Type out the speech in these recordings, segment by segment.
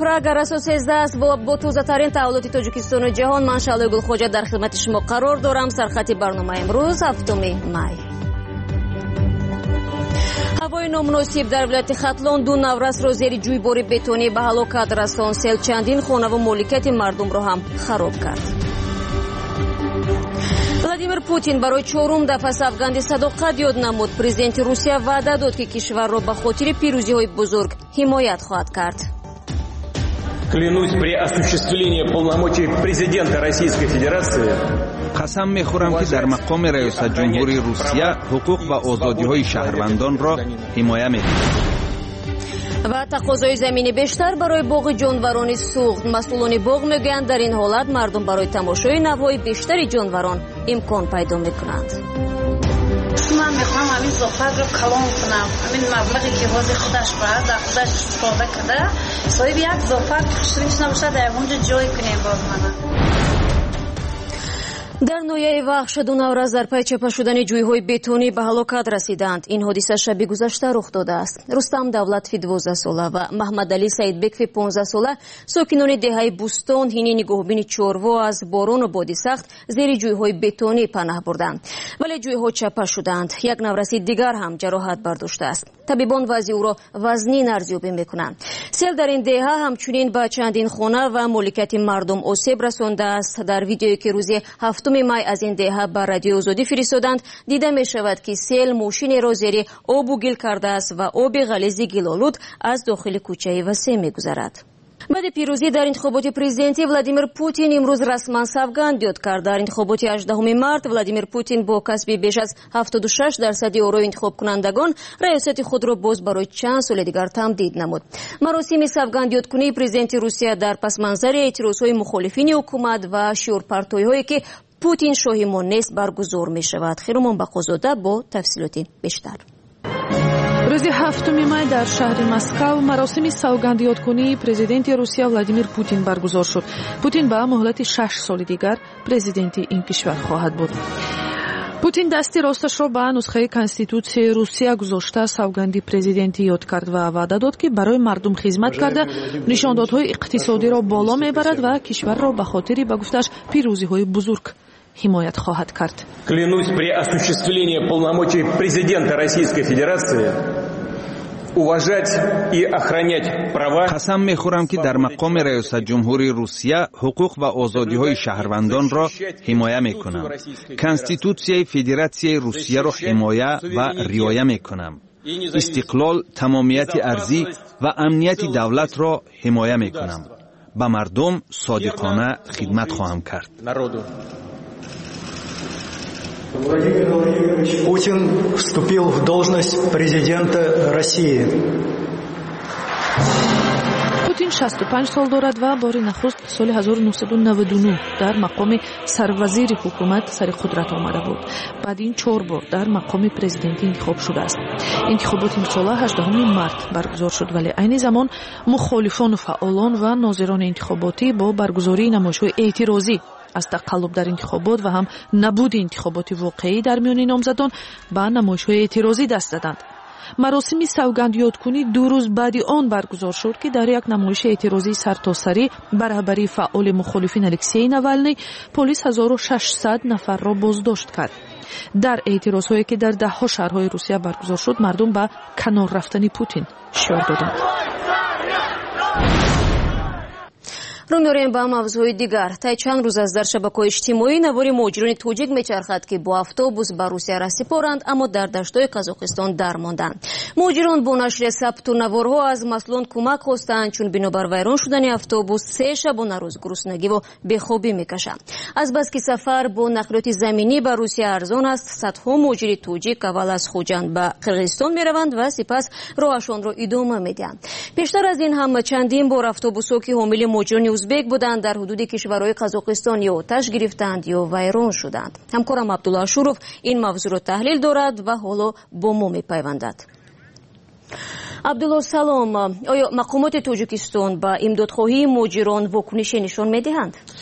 Прага расо 13 است و با تازه‌ترین تحولات تاجیکستان و جهان. من شعله گلخواجه در خدمت شما قرار دارم. سرخط برنامه امروز 7 می. هوای نامناسب در ولایت ختلان 2 نورس را زیر جویبار بتونی به هلاکت رساند. سیل چندین خانه و مالکیت مردم را هم خراب کرد. ولادیمیر پوتین برای 4م دفعه سوگند صداقت یاد نمود. پرزیدنت روسیه وعده داد که کشور را به خاطر پیروزی‌های بزرگ حمایت خواهد کرد. Клянусь при осуществлении полномочий президента Российской Федерации. قسم می‌خورم که در مقام ریاست جمهوری روسیه حقوق و آزادی‌های شهروندان را حمایت می‌کنم. و تقاضای زمین بیشتر برای باغ جانوران سوخت. مسئولان باغ میگویند در این حالت مردم برای تماشای نوهای بیشتری جانوران امکان پیدا می‌کنند. من میخوام همین زفر رو کلان کنم. همین مبلغی که واسه خودش باید در خودش استفاده کرده صاحب یک زفر کشتریش نباشه در اونجا جای کنیم باز منه. در نویه وحش 2 نورس در پی چپا شدن جویهای بتونی به هلاکت رسیدند. این حادثه شب گذشته رخ داده است. رستم دولتفی 12 ساله و محمد علی سعیدبکفی 15 ساله ساکنان دهه بوستان هینی نگهبین چوروا از باران و بادی سخت زیر جویهای بتونی پناه بردند، ولی جویها چپا شدند. یک نورسی دیگر هم جراحت برداشته است. طبیبان وضع او را وزنی ارزیابی میکنند. سیل در این دهه همچنین به چندین خانه و مالکیت مردم آسیب رسانده است. در ویدیویی که روز 7 می از این دهه به رادیو آزادی فرستادند دیده می شود که سیل ماشین را زیر آب و گل کرده است و آب غلیظ گل‌آلود از داخل کوچه وسیع می گذرد. بعد پیروزی در انتخابات پرزیدنتی ولادیمیر پوتین امروز رسما سوگند یاد کرد. در انتخابات 18 مارت ولادیمیر پوتین با کسب بیش از 76% آرای انتخاب کنندگان ریاست خود را باز برای چند سال دیگر تمدید نمود. مراسم سوگند یادکنی پرزیدنت روسیه در پس منظر اعتراضهای مخالفین حکومت و شورپرتوی‌هایی که پوتین شاهمان نیست برگزار می شود. خیرمان بقازاده با تفصیلات بیشتر. روز 7 می در شهر مسکو مراسم سوگند یادکنی پرزیدنت روسیه ولادیمیر پوتین برگزار شد. پوتین به مهلت 6 سال دیگر پرزیدنت این کشور خواهد بود. پوتین دستی راستش را به نسخه کنستیتوسیای روسیه گذاشته سوگندی پرزیدنتی یاد کرد و وعده داد که برای مردم خدمت کرده نشاندادهای اقتصادی را بالا میبرد و کشور را به خاطر به گفتش پیروزی‌های بزرگ حمایت خواهد کرد. Клянусь при осуществлении полномочий президента Российской Федерации уважать и охранять права. قسم می‌خورم که در مقام ریاست جمهوری روسیه حقوق و آزادی‌های شهروندان را حمایت می‌کنم. کنستیتوسیای فدراسیای روسیه را حمایت و رعایت می‌کنم. استقلال، تمامیت ارضی و امنیت دولت را حمایت می‌کنم. به مردم صادقانه خدمت خواهم کرد. Владимир Владимирович Путин вступил в должность президента России. پوتین 65 سال دارد و بار نخست سال 1999 در مقام سروزیر حکومت سر قدرت آمده بود. بعد این 4 بار در مقام پرزیدنتی انتخاب شده است. انتخابات این سال 18 مارت برگزار شد، ولی عین زمان مخالفان و فعالان و ناظران انتخاباتی با برگزاری نمایش‌های اعتراضی از تقلب در انتخابات و هم نبود انتخابات واقعی در میان نامزدان به نمایش‌های اعتراضی دست دادند. مراسم سوگند یادکنی 2 روز بعد آن برگزار شد که در یک نمایش اعتراضی سرتاسری بر رهبری فعال مخالفین الکسی نوالنی پلیس 1600 نفر را بازداشت کرد. در اعتراضهایی که در 10 شهرهای روسیه برگزار شد مردم به کنار رفتن پوتین شعار دادند. رو می‌ریم با موضوع دیگر. تا چند روز از در شبکه‌های اجتماعی نوار مهاجران توجیک می‌چرخد که با اتوبوس به روسیه را سپارند اما در دشت‌های قزاقستان درماندند. مهاجران با نشر ثبت نوارها از مسئولان کمک خواستند چون بنابر ویران شدن اتوبوس 3 شبانه روز گرسنگی و بیخوابی می‌کشند. از بس که سفر با نقلیات زمینی به روسیه ارزان است، صدها مهاجر توجیک اول از خوجند به قرقیزستان می‌روند و سپس راهشان را ادامه می‌دهند. بیشتر از این هم چندین بار اتوبوس‌ها که حامل مهاجران ازبک بودند در حدود کشورهای قزاقستان یا آتش گرفتند یا ویران شدند. همکارم عبدالله شوروف این موضوع را تحلیل دارد و حالا با ما می‌پیوندد. عبدالله سلام، آیا مقامات تاجیکستان با امدادخواهی مهاجران واکنشی نشان می‌دهند؟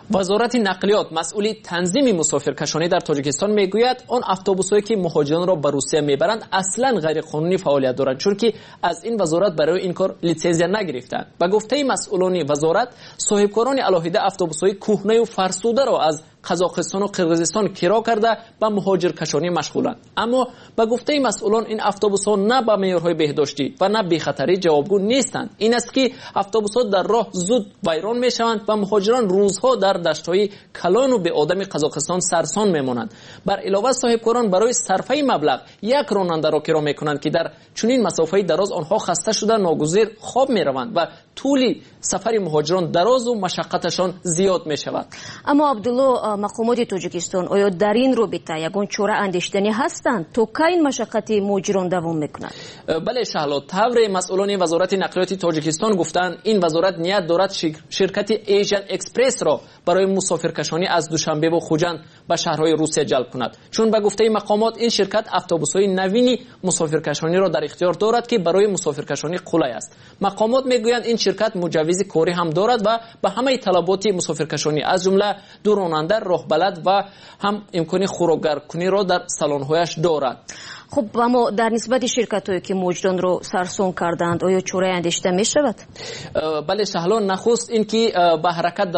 وزارت نقلیات مسئول تنظیم مسافرکشانی در تاجیکستان میگوید آن اتوبوس‌هایی که مهاجران را به روسیه میبرند اصلا غیر قانونی فعالیت دارند، چون که از این وزارت برای این کار لیسانس نگرفتند. به گفته مسئولان وزارت، صاحبکاران علاهیده اتوبوس‌های کهنه و فرسوده را از قزاقستان و قرقیزستان کرا کرده به مهاجرکشانی مشغولند. اما به گفته مسئولان این اتوبوس‌ها نه به معیارهای بهداشتی و نه به خطری جوابگو نیستند. این است که اتوبوس‌ها در راه زود ویران میشوند و مهاجران روزها در دشت‌های کلان و به آدم قزاقستان سرسان میمانند. بر علاوه صاحبکاران برای صرفه مبلغ یک راننده را کرا میکنند که در چنین مسافه دراز آنها خسته شده ناگزیر خواب میروند و طول سفر مهاجران دراز و مشقتشان زیاد میشود. اما عبدالله، مقامات تاجیکستان آیا در این رابطه یگان چاره اندیشیدنی هستند تا کی این مشقت مهاجران دوام میکند؟ بله شهلا، طور مسئولان وزارت نقلیات تاجیکستان گفتند این وزارت نیت دارد شرکت ایژن اکسپرس را برای مسافرکشانی از دوشنبه و خوجند به شهرهای روسیه جلب کند، چون به گفته مقامات این شرکت اتوبوس‌های نوین مسافرکشانی را در اختیار دارد که برای مسافرکشانی قلای است. مقامات میگویند این شرکت مجوز کاری هم دارد و به همه طلبات مسافرکشانی از جمله دو راننده، راهبلد و هم امکان خوراکگرکنی را در سالن‌هایش دارد. خب اما در نسبت شرکت‌هایی که مهاجران را سرسون کردند آیا چاره اندیشیده می‌شود؟ بله شهلا، نخست این که به حرکت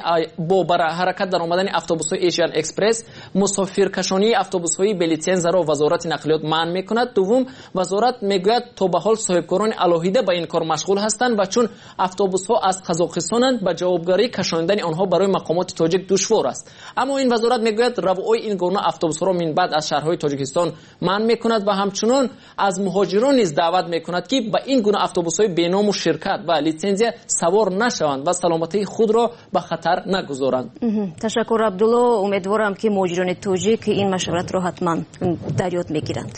در آمدن اتوبوس‌های ایشیان اکسپرس مسافرکشانی اتوبوس‌های به لیسانس را وزارت نقلیات منع می‌کند. دوم، وزارت میگوید تا به حال صاحبکاران علاهیده به این کار مشغول هستند و چون اتوبوس‌ها از قزاقستانند به جوابگاری کشاندن آنها برای مقامات تاجیک دشوار است. اما این وزارت میگوید روای این گونه اتوبوس‌ها را من بعد از شهرهای تاجیکستان منع کند و همچنان از مهاجران نیز دعوت میکند که به این گونه اتوبوس‌های بینام و شرکت و لیسانس سوار نشوند و سلامتی خود را به خطر نگذارند. تشکر عبدالله، امیدوارم که مهاجران تاجیک این مشورت را حتما در یاد میگیرند.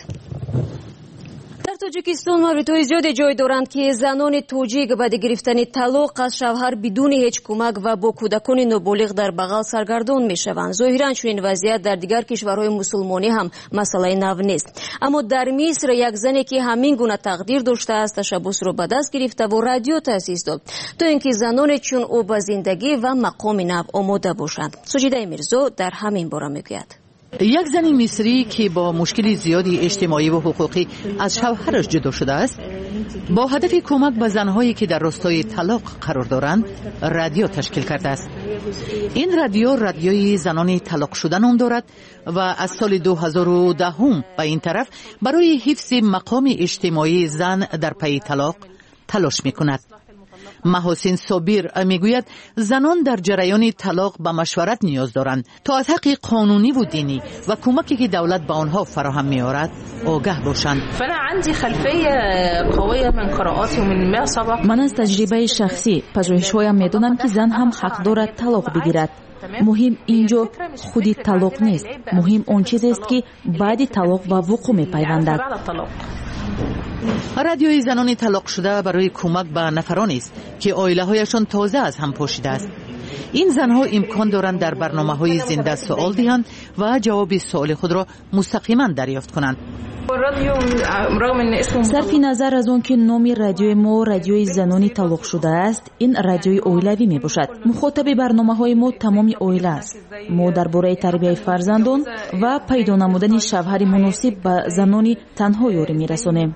در تاجیکستان موردهای زیادی جای دارند که زنان تاجیک بعد گرفتن طلاق از شوهر بدون هیچ کمک و با کودکان نابالغ در بغل سرگردان میشوند. ظاهرا چنین وضعیت در دیگر کشورهای مسلمانی هم مسئله نو نیست. اما در مصر یک زنی که همین گونه تقدیر داشته است تشبث را به دست گرفته و رادیو تأسیس داد تا اینکه زنان چون او به زندگی و مقام نو آماده باشند. سجیده میرزا در همین باره میگوید. یک زن مصری که با مشکل زیادی اجتماعی و حقوقی از شوهرش جدا شده است، با هدف کمک به زنهایی که در راستای طلاق قرار دارند رادیو تشکیل کرده است. این رادیوی زنان طلاق شده نام دارد و از سال 2010 به این طرف برای حفظ مقام اجتماعی زن در پی طلاق تلاش می‌کند. محسن صابر میگوید زنان در جریان طلاق به مشورت نیاز دارند تا از حق قانونی و دینی و کمکی که دولت به آنها فراهم می‌آورد آگاه باشند. من از تجربه شخصی پژوهش‌هایم می‌دانم که زن هم حق دارد طلاق بگیرد. مهم اینجا خودی طلاق نیست، مهم آن چیزی است که بعد طلاق به وقوع می‌پیوندد. رادیوی زنان طلاق شده برای کمک به نفرانی است که عائله‌هایشان تازه از هم پاشیده است. این زنها امکان دارند در برنامه‌های زنده سوال دهند و جواب سوال خود را مستقیما دریافت کنند. صرف نظر از اون که نام رادیوی ما رادیوی زنانی طلاق شده است، این رادیوی عائلوی می باشد. مخاطب برنامه‌های ما تمام عائله است. ما درباره تربیت فرزندان و پیدا نمودن شوهر مناسب به زنان تنها یاری می‌رسانیم.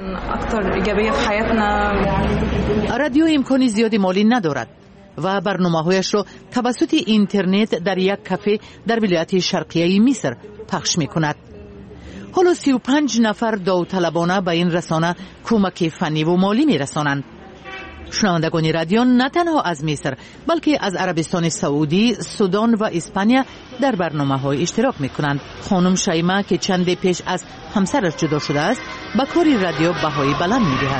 رادیو امکان زیادی مالی ندارد و برنامه‌هایش را توسط اینترنت در یک کافه در ولایت شرقیه مصر پخش می‌کند. حالا 35 نفر داوطلبانه به این رسانه کمک فنی و مالی می‌رسانند. شنوندگان رادیو نه تنها از مصر بلکه از عربستان سعودی، سودان و اسپانیا در برنامه‌های اشتراک می‌کنند. خانم شیما که چند پیش از همسرش جدا شده است، به کار رادیو بهای بلند می‌دهد.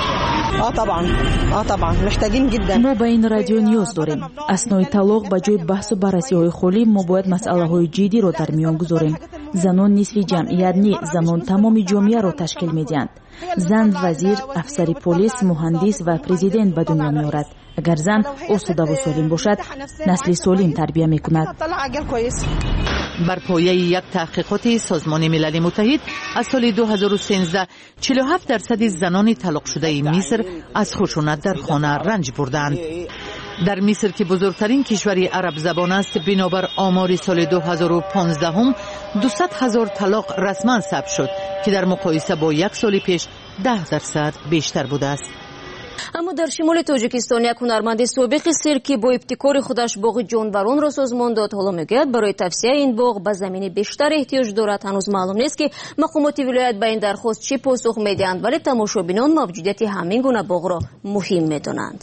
طبعا محتاجين جدا. ما به این رادیو نیاز داریم. اثنای طلاق به جای بحث و بررسی‌های خالی ما باید مسئله‌های جدی را در میان گذاریم. زنان نصف جمعیت نی، زنان تمام جامعه را تشکیل می‌دهند. زن وزیر، افسر پلیس، مهندس و پرزیدنت به دنیا می‌آورد. اگر زن آسوده و سالم باشد، نسل سالم تربیت می‌کند. بر پایه یک تحقیقات سازمان ملل متحد از سال 2013 47% زنان طلاق شده مصر از خشونت در خانه رنج بردند. در مصر که بزرگترین کشور عرب زبان است، بنابر آمار سال 2015 200,000 طلاق رسما ثبت شد که در مقایسه با یک سال پیش 10% بیشتر بوده است. اما در شمال تاجیکستان یک هنرمند سابق سرکی با ابتکار خودش باغ جانوران را سازمان داد. حالا میگوید برای توسعه این باغ به زمین بیشتر احتیاج دارد. هنوز معلوم نیست که مقامات ولایت به این درخواست چه پاسخ میدهند، ولی تماشابینان موجودیت همین گونه باغ را مهم میدانند.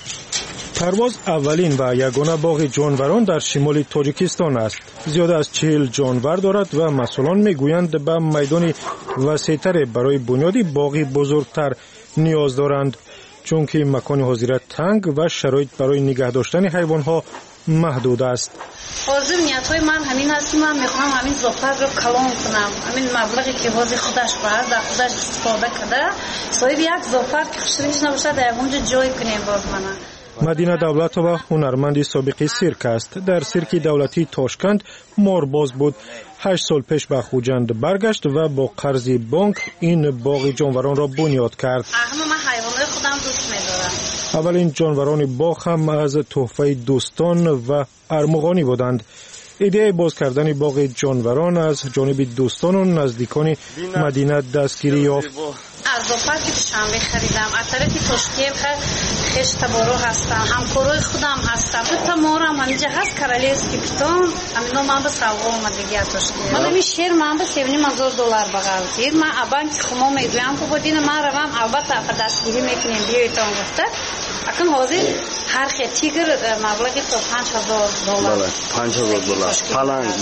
پرواز اولین و یگانه باغ جانوران در شمال تاجیکستان است. زیاد از 40 جانور دارد و مسئولان میگویند به میدان وسیع‌تر برای بنیاد باغی بزرگتر نیاز دارند، چون که مکان حاضرت تنگ و شرایط برای نگه داشتن حیوانات محدود است. آرزوی نیت‌های من همین است که من می‌خوام همین زوپر رو کلان کنم. همین مبلغی که واسه خودش باید در خودش استفاده کرده، صاحب یک زوپر که خوشش نباشه در اونجا جای کنیم باز منه. مدینه دولتова هنرمند سابق سیرک است. در سیرک دولتی تاشکند مارباز بود. 8 سال پیش به خوجند برگشت و با قرض بانک این باغ جانوران را بنیاد کرد. من حیوانات خودم دوست می‌دارم. اولین جانوران باغ هم از تحفه دوستان و ارمغانی بودند. ایده باز کردن باغ جانوران از جانب دوستان و نزدیکان مدینه دستگیری یافت. از زوپر که شنبه خریدم، از طرفی تشکیل خش تبارو هستم، همکارای خودم هستم. دو تا مورم همینجا هست کارالسکی پیتون، همینا من به سوال اومدگی از تشکیل. من همین شیر من به $70,000 بغلتید. من ابان که خما میگویم که بودین من روام البته دستگیری میکنیم بیایتان گفته. اکنون حاضر هر خیلی تیگر مبلغی تا $5,000. $5,000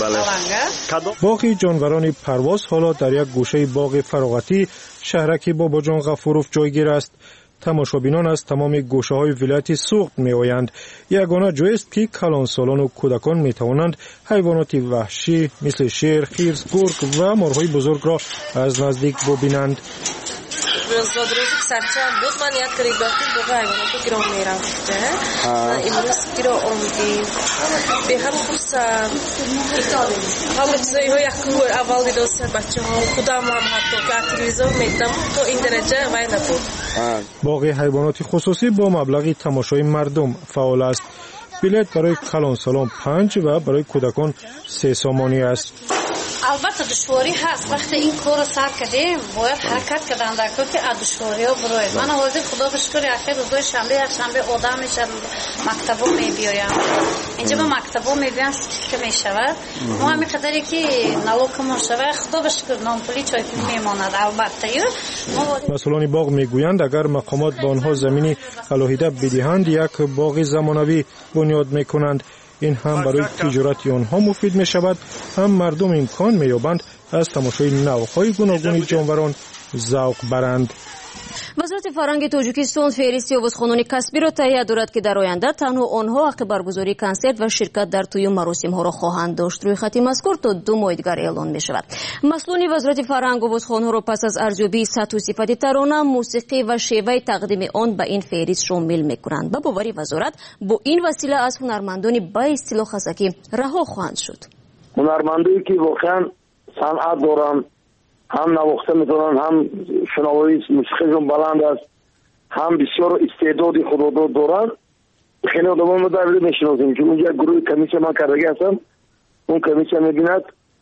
پلنگ. باغ جانوران پرواز حالا در یک گوشه باغ فراغتی شهرک بابا جان غفوروف جایگیر است. تماشابینان از تمام گوشه های ولایت سوخت می آیند. یگانه جای است که کلانسالان و کودکان می توانند حیوانات وحشی مثل شیر، خرس، گرگ و مارهای بزرگ را از نزدیک ببینند. روزی که سرچم بود من یاد کردم که باغ حیوانات گیرو میرفته. امروز گیرو آمدیم. به هم خصوص همه چیزایی ها یک کور اول دیدم بچه ها خودم هم حتی که تلویزیون میدم تو این درجه وای نبود. باغ حیوانات خصوصی با مبلغی تماشای مردم فعال است. بلیط برای کلانسالان 5 و برای کودکان 3 سامانی است. البته دشواری هست. وقتی این کار رو سر کردیم باید حرکت کردن در کار که دشواری ها بروید. من حاضر خدا به شکر اخیر روزای شنبه یک شنبه آدم میشن مکتبا میبیایم. اینجا با مکتبا میبیایم که میشود. ما همین قدری که نلوکمون شود خدا به شکر نامپولی چای پول میماند. البته مسئولان باغ میگویند اگر مقامات به آنها زمینی علاهیده بدهند یک باغ زمانوی بنیاد میکنند. این هم برای تجارت آنها مفید می شود، هم مردم امکان می یابند از تماشای نوع‌های گوناگون جانوران ذوق برند. وزارت فرهنگ تاجیکستان فهرست آوازخوانان کسبی را تهیه دارد که در آینده تنها آنها حق برگزاری کنسرت و شرکت در طی مراسم‌ها را خواهند داشت. روی خط مذکور تا 2 ماه دیگر اعلان می شود. مسئولان وزارت فرهنگ آوازخوان‌ها را پس از ارزیابی سطح و صفت ترانه، موسیقی و شیوه تقدیم آن به این فهرست شامل می‌کنند. به باور وزارت با این وسیله از هنرمندان با اصطلاح خزکی رها خواهند شد. هنرمندانی که واقعا صنعت دارند، هم نواخته میتونن، هم شنوایی موسیقیشون بلند است، هم بسیار استعدادی خودرو دارن. خیلی آدمان ما در میشناسیم که اونجا گروه کمیسیون من کردگی هستم، اون کمیسیون میبیند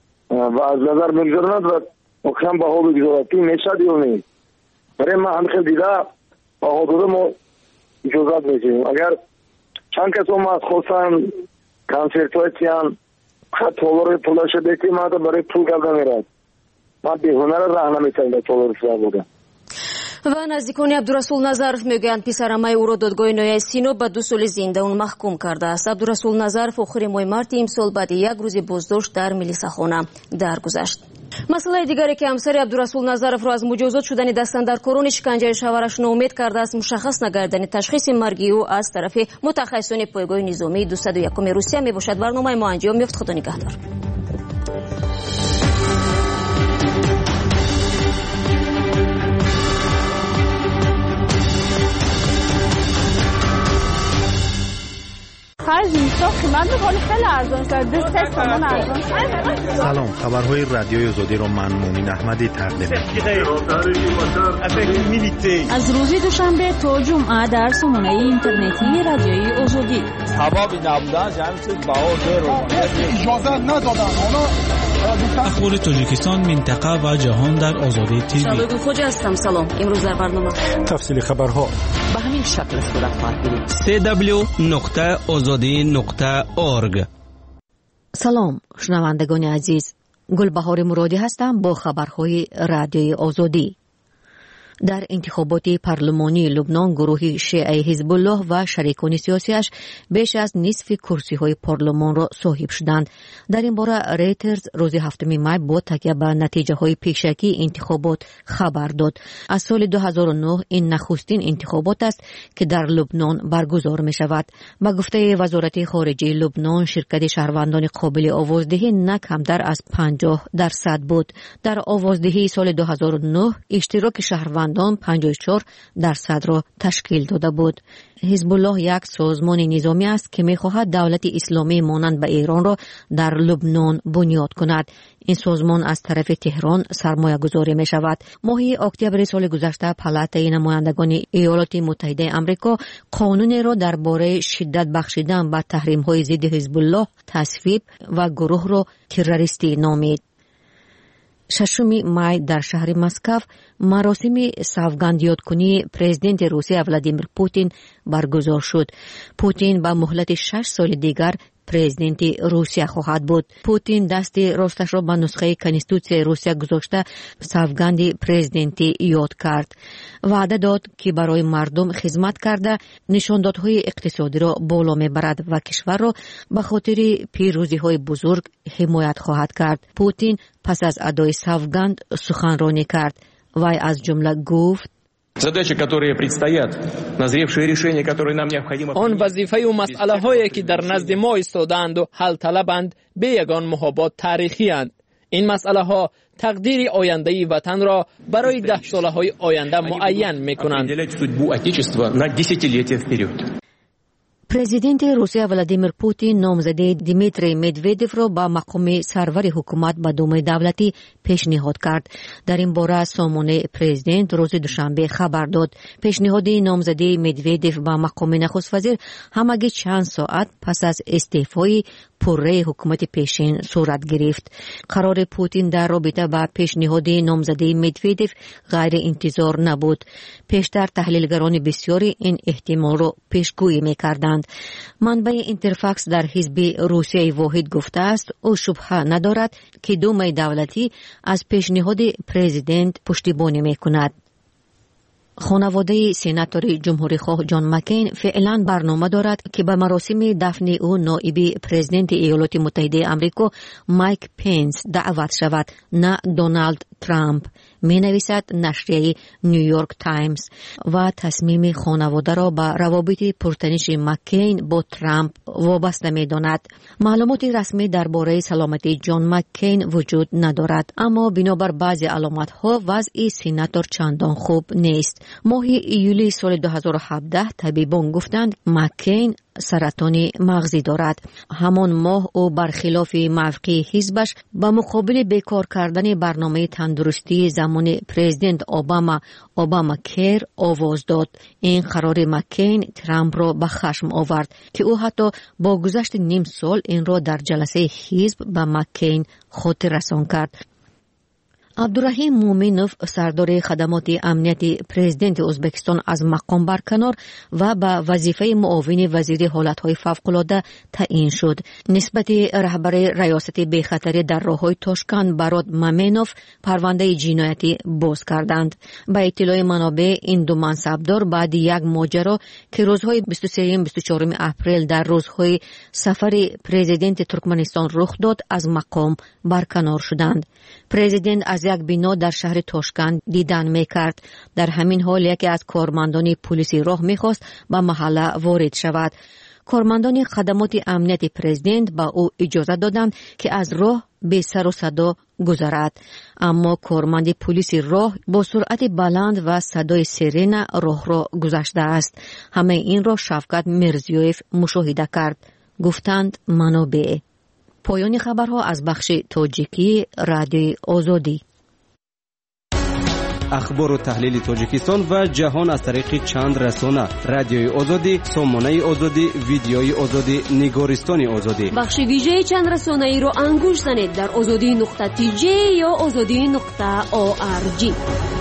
و از نظر میگذارند و واقعا بها بگذارد که میشد یا نه. برای ما هم خیلی دیده بها داده ما اجازت میشیم. اگر چند کس هم از خواستن کنسرت های تیان خط طولار پولاشه بیتی ما برای پول کرده میرد. من به هنر راه نمیتونم به طور فرا بودم. و نزدیکان عبدالرسول نظرف میگویند پسرعمه او را دادگاه نهایی سینو به 2 سال زندان محکوم کرده است. عبدالرسول نظرف آخر ماه مارس امسال بعد 1 روز بازداشت در ملیساخانه درگذشت. مسئله دیگری که همسر عبدالرسول نظرف را از مجازات شدن دستاندرکاران شکنجه شوهرش ناامید کرده است مشخص نگردن تشخیص مرگی او از طرف متخصصان پایگاه نظامی 201 روسیه میباشد. برنامه ما انجام یافت. خدا نگهدار. خرج میشه قیمت میکنه خیلی ارزان شده 3 تومن ارزان شده. سلام، خبرهای رادیوی آزادی رو من مومین احمدی تقدیم می‌کنم. از روز دوشنبه تا جمعه در سامانه اینترنتی رادیوی آزادی. سببی نبودن جمعیت بهار اجازه ندادن. اخبار تاجیکستان، منطقه و جهان در آزادی تیوی. شباب خوش هستم. سلام. امروز در برنامه تفصیل خبرها به همین شکل صورت خواهد گرفت. www.azadi.org. سلام شنوندگان عزیز، گلبهار مرادی هستم با خبرهای رادیوی آزادی. در انتخابات پارلمانی لبنان گروه شیعه حزب الله و شریکان سیاسیش بیش از نصف کرسی‌های پارلمان را صاحب شدند. در این باره ریترز روز 7 می با تکیه به نتیجه‌های پیشکی انتخابات خبر داد. از سال 2009 این نخستین انتخابات است که در لبنان برگزار می شود. با گفته وزارت خارجه لبنان، شرکت شهروندان قابل آوازدهی نه کمتر از 50% بود. در آوازدهی سال 2009 اشتراک شهروندان 54% را تشکیل داده بود. حزب الله یک سازمان نظامی است که می‌خواهد دولت اسلامی مانند به ایران را در لبنان بنیاد کند. این سازمان از طرف تهران سرمایه گذاری می شود. ماه اکتبر سال گذشته پالاتای نمایندگان ایالات متحده آمریکا قانونی را درباره شدت بخشیدن به تحریم‌های ضد حزب الله تصویب و گروه را تروریستی نامید. 6 می در شهر مسکو مراسم سوگندیادکنی پرزیدنت روسیه ولادیمیر پوتین برگزار شد. پوتین با مهلت 6 سال دیگر پرزیدنت روسیه خواهد بود. پوتین دست راستش را به نسخه کنستیتوسیون روسیه گذاشته سوگند پرزیدنتی یاد کرد. وعده داد که برای مردم خدمت کرده نشاندادهای اقتصادی را بالا میبرد و کشور را به خاطر پیروزی‌های بزرگ حمایت خواهد کرد. پوتین پس از ادای سوگند سخنرانی کرد. وی از جمله گفت: задачи, которые предстоят, назревшие решения, которые нам необходимо. آن وظیفه و مسئله هایی که در نزد ما ایستادند و حل طلبند به یگان محابات تاریخی اند. این مسئله ها تقدیر آینده وطن را برای 10 ساله های آینده معین میکنند. پرزیدنت روسیه ولادیمیر پوتین نامزد دیمیتری مدودف را با مقام سرور حکومت به دوم دولتی پیشنهاد کرد. در این باره سامانه پرزیدنت روز دوشنبه خبر داد. پیشنهاد نامزدی مدودف به مقام نخست وزیر همگی چند ساعت پس از استعفای پره حکومت پیشین صورت گرفت. قرار پوتین در رابطه با پیشنهاد نامزدی مدودف غیر انتظار نبود. پیشتر تحلیلگران بسیاری این احتمال را پیشگویی می‌کردند. منبع اینترفاکس در حزب روسیه واحد گفته است او شبهه ندارد که دوم دولتی از پیشنهاد پرزیدنت پشتیبانی می‌کند. خانواده سیناتور جمهوری خواه جان مکین فعلا برنامه دارد که به مراسم دفن او نائب پرزیدنت ایالات متحده آمریکا مایک پنس دعوت شود، نه دونالد ترامپ، می نویسد نشریه نیویورک تایمز. و تصمیم خانواده را به روابط پرتنش مکین با ترامپ وابسته می داند. معلومات رسمی درباره سلامتی جان مکین وجود ندارد، اما بنابر بعضی علامت ها وضع سیناتور چندان خوب نیست. ماه ایولی سال 2017 طبیبان گفتند مکین سرطان مغزی دارد. همان ماه او برخلاف موقع حزبش به مقابل بیکار کردن برنامه تندرستی زمان پرزیدنت اوباما کیر آواز داد. این قرار مکین ترامپ را به خشم آورد که او حتی با گذشت نیم سال این را در جلسه حزب به مکین خاطر رسان کرد. عبدالرحیم مومنوف سردار خدمات امنیتی پرزیدنت ازبکستان از مقام برکنار و به وظیفه معاون وزیر حالتهای فوق‌العاده تعیین شد. نسبت رهبر ریاست بی‌خطری در راههای تاشکند براد مامنوف پرونده جنایتی باز کردند. به اطلاع منابع این دو منصبدار بعد یک ماجرا که روزهای 23 و 24 اپریل در روزهای سفر پرزیدنت ترکمنستان رخ داد از مقام برکنار شدند. پرزیدنت از یک بنا در شهر تاشکند دیدن میکرد. در همین حال یکی از کارمندان پلیسی راه میخواست به محله وارد شود. کارمندان خدمات امنیت پرزیدنت با او اجازه دادند که از راه به سر و صدا گذرد، اما کارمند پلیسی راه با سرعت بلند و صدای سیرن راه را گذشته است. همه این را شفقت میرزیوف مشاهده کرد. گفتند منابع. پایان خبرها از بخش تاجیکی رادیوی آزادی. اخبار و تحلیل تاجیکستان و جهان از طریق چند رسانه: رادیوی آزادی، سامانه آزادی، ویدیوی آزادی، نگارستان آزادی. بخش ویژه چند رسانه ای را انگوش زنید در azadi.tj یا azadi.org.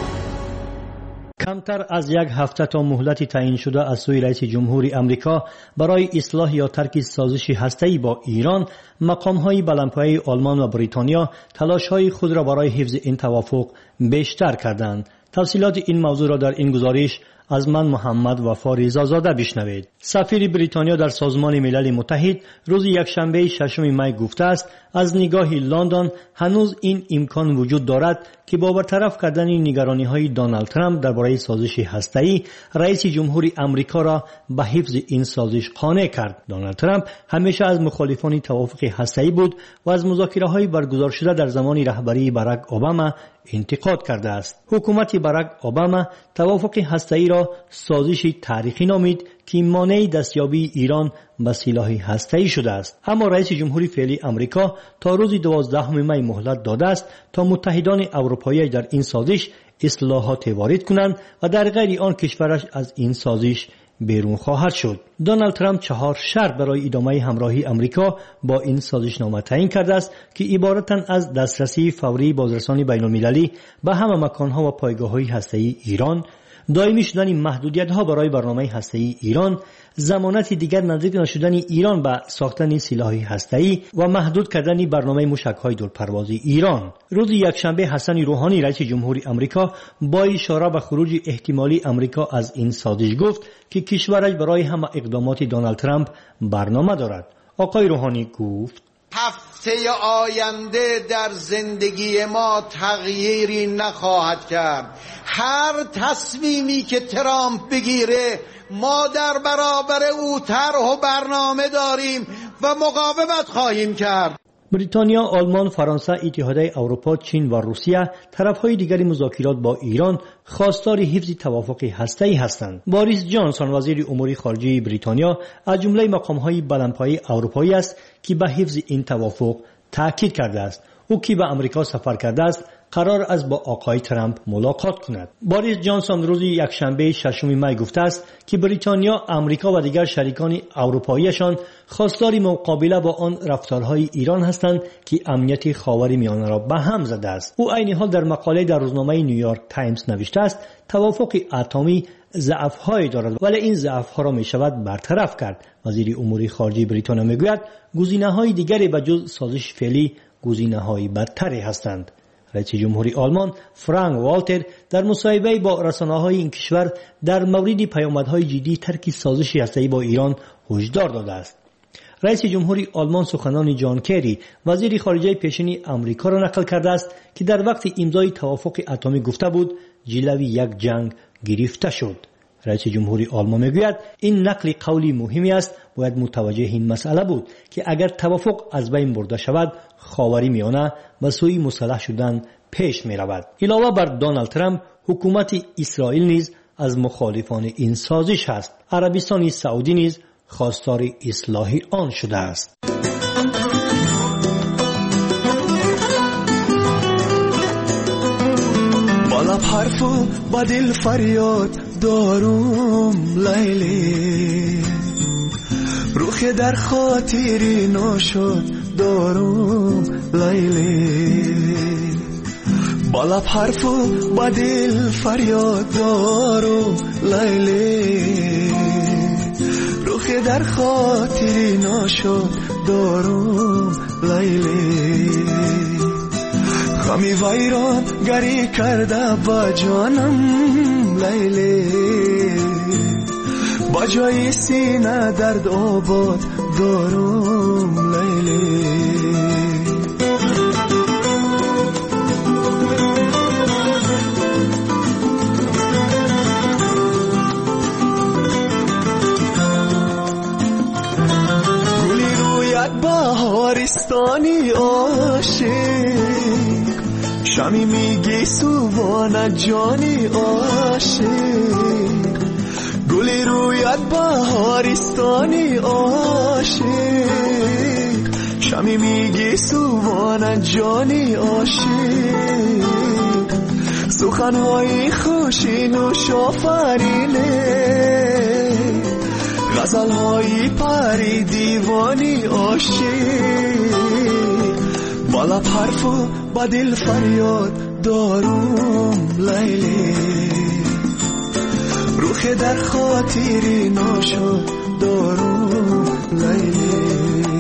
کمتر از یک هفته تا مهلت تعیین شده از سوی رئیس جمهوری امریکا برای اصلاح یا ترک سازش هسته‌ای با ایران، مقام‌های بلندپایه آلمان و بریتانیا تلاش‌های خود را برای حفظ این توافق بیشتر کردند. تفصیلات این موضوع را در این گزارش از من محمد وفا رضازاده بشنوید. سفیر بریتانیا در سازمان ملل متحد روز یکشنبه 6 می گفته است از نگاه لندن هنوز این امکان وجود دارد که با برطرف کردن نگرانی‌های دونالد ترامپ درباره سازش هسته‌ای رئیس جمهوری امریکا را به حفظ این سازش قانع کرد. دونالد ترامپ همیشه از مخالفان توافق هسته‌ای بود و از مذاکره‌های برگزار شده در زمان رهبری باراک اوباما انتقاد کرده است. حکومت باراک اوباما توافق هسته‌ای را سازشی تاریخی نامید که مانع دستیابی ایران به سلاح هسته‌ای شده است. اما رئیس جمهوری فعلی امریکا تا روز 12 می مهلت داده است تا متحدان اروپایی در این سازش اصلاحات وارد کنند و در غیر آن کشورش از این سازش بیرون خواهد شد. دونالد ترامپ 4 شرط برای ادامه همراهی امریکا با این سازشنامه تعیین کرده است که عبارتند از دسترسی فوری بازرسانی بین‌المللی به همه مکان‌ها و پایگاه‌های هسته‌ای ایران، دائمی شدن محدودیت‌ها برای برنامه هسته‌ای ایران، ضمانت دیگر نزدیک نشدن ایران به ساختن سلاح هسته‌ای و محدود کردن برنامه موشک‌های دورپروازی ایران. روز یکشنبه حسن روحانی رئیس جمهوری امریکا با اشاره به خروج احتمالی امریکا از این سازش گفت که کشورش برای همه اقدامات دونالد ترامپ برنامه دارد. آقای روحانی گفت هفته آینده در زندگی ما تغییری نخواهد کرد. هر تصمیمی که ترامپ بگیره ما در برابر او طرح و برنامه داریم و مقاومت خواهیم کرد. بریتانیا، آلمان، فرانسه، اتحادیه اروپا، چین و روسیه طرفهای دیگری مذاکرات با ایران خواستار حفظ توافق هسته‌ای هستند. باریس جانسون وزیر امور خارجه بریتانیا از جمله مقام‌های بلندپایه اروپایی است که به حفظ این توافق تاکید کرده است. او که به امریکا سفر کرده است قرار است با آقای ترامپ ملاقات کند. باریس جانسون روز یکشنبه 6 می گفته است که بریتانیا، امریکا و دیگر شریکان اروپاییشان خواستار مقابله با آن رفتارهای ایران هستند که امنیت خاورمیانه را به هم زده است. او عین حال در مقاله در روزنامه نیویورک تایمز نوشته است توافق اتمی ضعف‌هایی دارد ولی این ضعف‌ها را می‌شود برطرف کرد. وزیر امور خارجه بریتانیا میگوید گزینه‌های دیگری به جز سازش فعلی گزینه‌های بدتری هستند. رئیس جمهوری آلمان فرانک والتر در مصاحبه با رسانه‌های این کشور در مورد پیامدهای جدی ترک سازش هسته‌ای با ایران هشدار داده است. رئیس جمهوری آلمان سخنان جان کری وزیر خارجه پیشین آمریکا را نقل کرده است که در وقت امضای توافق اتمی گفته بود جلوی یک جنگ گرفته شد. رئیس جمهوری آلمان میگوید این نقل قولی مهمی است. باید متوجه این مسئله بود که اگر توافق از بین برده شود خاورمیانه به سوی مسلح شدن پیش می رود. علاوه بر دونالد ترامپ حکومت اسرائیل نیز از مخالفان این سازش است. عربستان سعودی نیز خواستار اصلاح آن شده است. بالا حرف و با دل فریاد دارم لیلی روخ در خاطری نشد دارم لیلی بالا حرف و با دل فریاد دارم لیلی روخ در خاطری نشد دارم لیلی خمی ویران گری کرده با جانم لیلی با جای سینه درد آباد دارم لیلی گلی رویت بهارستانی عاشق شمی میگی سووان جانی عاشق گلی رویت بهارستانی عاشق شمی گیسوان جانی عاشق سخنهای خوشی نوش آفرینه غزلهای پری دیوانی عاشق با لب حرف و با دل فریاد دارم لیلی روح در خاطری ناشد دارم لیلی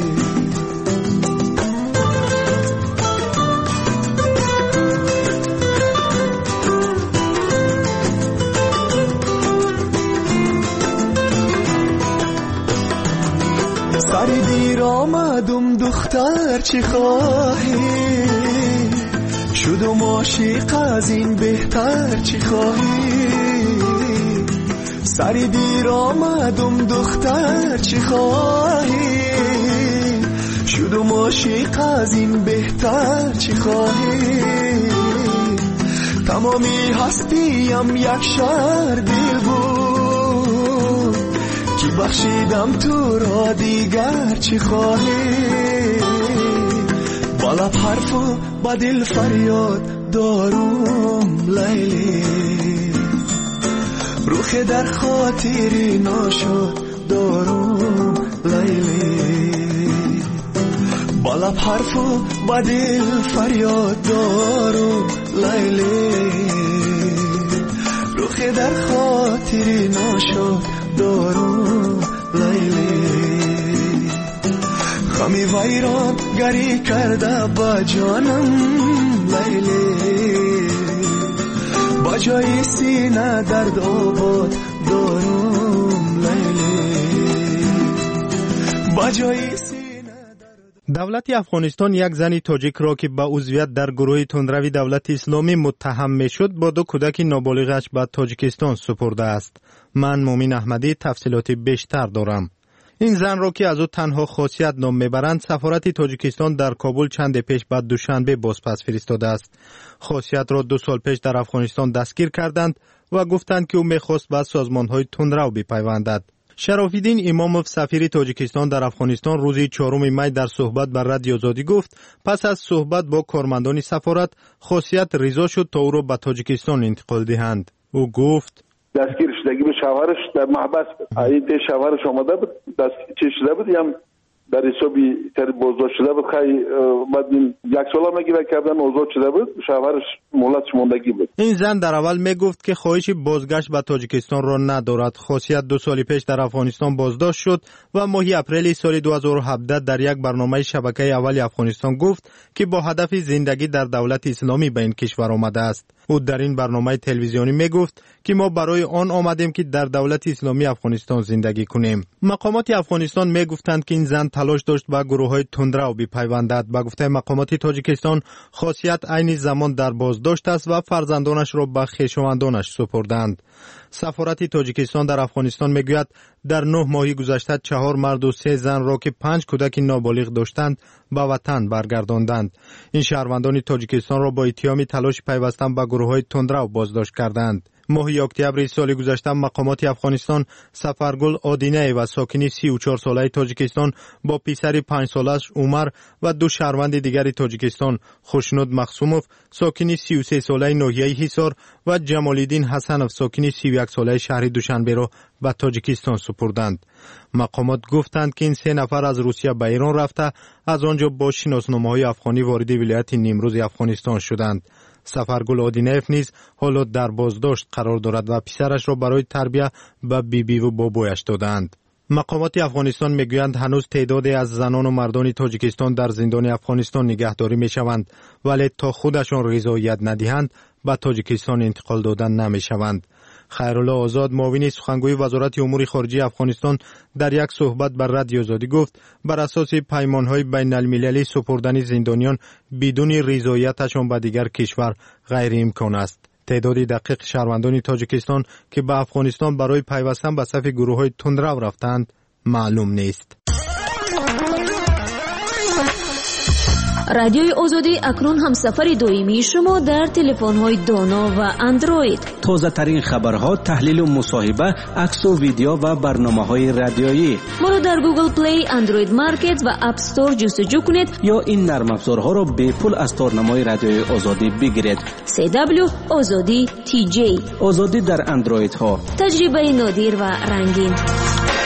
سری دیر آمدم دختر چی خواهی شدم عاشق از این بهتر چی خواهی سری دیر آمدم دختر چی خواهی شدم عاشق از این بهتر چی خواهی تمامی هستیم یک شهر دل بود کی بخشیدم تو را دیگر چی خواهی با لب حرف و با دل فریاد دارم لیلی روح در خاطری ناشد دارم لیلی با لب حرف و با دل فریاد دارم لیلی روح در خاطری ناشد دارم لیلی خمی ویران گری کرده با جانم لیلی با جای سینه درد آباد دارم لیلی با جای دولت افغانستان یک زن تاجیک را که به عضویت در گروه تندروی دولت اسلامی متهم میشد با دو کودک نابالغش به تاجیکستان سپرده است. من مومین احمدی تفصیلات بیشتر دارم. این زن را که از او تنها خاصیت نام میبرند سفارت تاجیکستان در کابل چند پیش بعد دوشنبه بازپس فرستاده است. خاصیت را 2 سال پیش در افغانستان دستگیر کردند و گفتند که او میخواست به سازمانهای تندرو بپیوندد. شرافیدین اماموف سفیر تاجیکستان در افغانستان روز 4 می در صحبت بر رادیو آزادی گفت پس از صحبت با کارمندان سفارت خاصیت رضا شد تا او را به تاجیکستان انتقال دهند. او گفت دستگیر شدگی به شوهرش در محبس این شوهرش آمده بود چی شده بود هم در حسابی تر بازداشت شده بود خیلی بعد 1 سال میگیره کردن آزاد شده بود شوهرش مهلت ماندگی بود. این زن در اول میگفت که خواهش بازگشت به تاجیکستان را ندارد. خاصیت 2 سال پیش در افغانستان بازداشت شد و ماه اپریل سال 2017 در یک برنامه شبکه اول افغانستان گفت که با هدف زندگی در دولت اسلامی به این کشور آمده است. او در این برنامه تلویزیونی میگفت که ما برای آن آمدیم که در دولت اسلامی افغانستان زندگی کنیم. مقامات افغانستان میگفتند که این زن تلاش داشت با گروه‌های تندرو بپیوندد. با گفته مقامات تاجیکستان خاصیت عین زمان در بازداشت است و فرزندانش را به خویشاوندانش سپردند. سفارت تاجیکستان در افغانستان میگوید در 9 ماه گذشته 4 مرد و 3 زن را که 5 کودک نابالغ داشتند به وطن برگرداندند. این شهروندان تاجیکستان را با اتهام تلاش پیوستن به گروه‌های تندرو بازداشت کردند. ماه اکتبر سال گذشته مقامات افغانستان سفرگل آدینه و ساکنی 34 ساله تاجیکستان با پسر 5 سالش عمر و 2 شهروند دیگر تاجیکستان خوشنود مخصوموف ساکنی 33 ساله ناحیه حصار و جمالالدین حسنوف ساکنی 31 ساله شهر دوشنبه را به تاجیکستان سپردند. مقامات گفتند که این 3 نفر از روسیه به ایران رفته از آنجا با شناسنامه‌های افغانی وارد ولایت نیمروز افغانستان شدند. سفرگل آدینیف نیز حالا در بازداشت قرار دارد و پسرش را برای تربیه به بیبی و بابایش دادند. مقامات افغانستان میگویند هنوز تعدادی از زنان و مردان تاجیکستان در زندان افغانستان نگهداری میشوند ولی تا خودشان رضایت ندهند به تاجیکستان انتقال دادن نمیشوند. خیرالله آزاد معاون سخنگوی وزارت امور خارجه افغانستان در یک صحبت بر رادیو آزادی گفت بر اساس پیمانهای بین المللی سپردن زندانیان بدون رضایتشان به دیگر کشور غیر امکان است. تعداد دقیق شهروندان تاجیکستان که به افغانستان برای پیوستن به صف گروه‌های تندرو رفتند معلوم نیست. رادیوی آزادی اکنون هم سفر دائمی شما در تلفن‌های دانا و اندروید. تازه ترین خبرها، تحلیل و مصاحبه، عکس و ویدیو و برنامه‌های رادیویی. ما را در گوگل پلی، اندروید مارکت و اپ استور جستجو کنید یا این نرم افزارها را به پول از تارنمای رادیوی آزادی بگیرید. CW آزادی TJ. آزادی در اندروید ها. تجربه نادر و رنگین.